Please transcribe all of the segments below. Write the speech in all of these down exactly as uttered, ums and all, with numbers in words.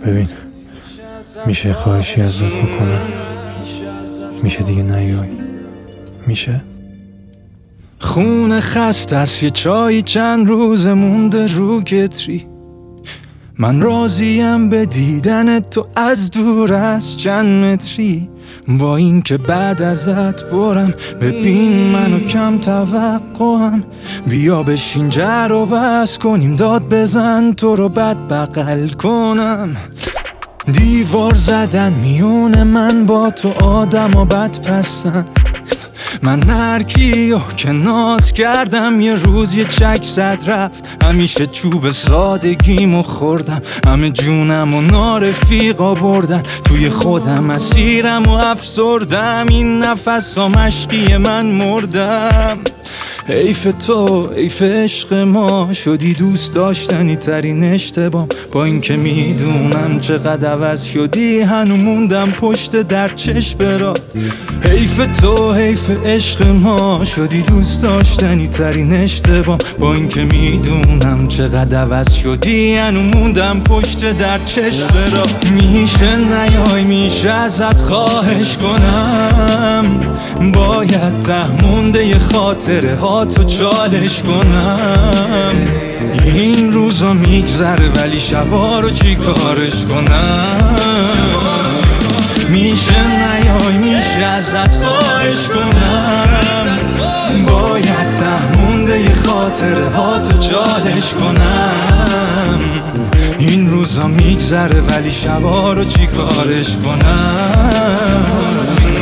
ببین، میشه خواهشی ازت بکنم؟ میشه دیگه نیای؟ میشه؟ خونه خسته است، یه چای چند روز مونده رو کتری. من راضیم به دیدن تو از دور از چند متری. با این که بعد ازت برم، ببین منو کم توقعم. بیا بشین جر و بس کنیم، داد بزن تو رو بد بغل کنم. دیوار زدن میونه من با تو، آدم و بد پسند. من هرکیو که ناز کردم یه روز یه چک زد رفت. همیشه چوب سادگیمو خوردم، همه جونم و نارفیقا بردن. توی خودم اسیرم و افسردم، این نفس ها مشقی من مردم. حیف تو، حیف عشق ما، شدی دوست داشتنی ترین اشتباه. با اینکه میدونم چقدر عوض شدی، هنو موندم پشت در چشم برات. حیف تو، حیف عشق ما، شدی دوست داشتنی ترین اشتباه. با اینکه میدونم چقدر عوض شدی، هنو موندم پشت در چشم برات. میشه نیای، میشه ازت خواهش کنم، باید ته مونده ی خاطره ها تو چالش کنم. این روزا میگذره ولی شبا رو چی کارش کنم. میشه نیای، میشه ازت خواهش کنم، باید ته مونده ی خاطره ها تو چالش کنم. این روزا میگذره ولی شبا رو چی کارش کنم.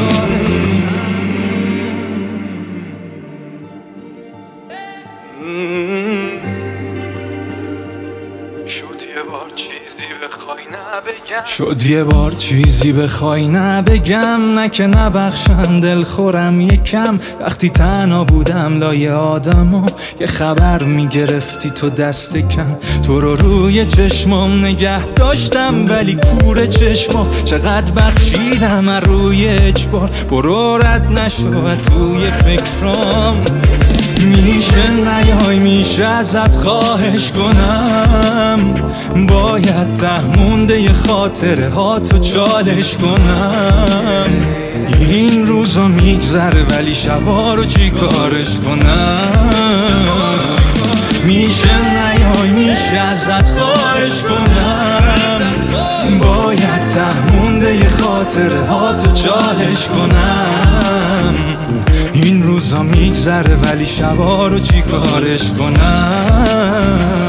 شد یه بار چیزی بخوای نبگم، شد یه بار چیزی بخوای نبگم، نه که نبخشن دلخورم یکم. وقتی تنها بودم لای آدما، یه خبر میگرفتی تو دست کم. تو رو روی چشمام نگه داشتم ولی کور چشما. چقدر بخشیدم از روی اجبار، برو رد نشو توی فکرام. میشه نیای، میشه ازت خواهش کنم، باید ته مونده ی خاطره ها تو چالش کنم. این روزا میگذره ولی شبا رو چی کارش کنم. میشه نیای، میشه ازت خواهش کنم، باید ته مونده ی خاطره ها تو چالش کنم. این روزا میگذره ولی شبا رو چی کارش کنم.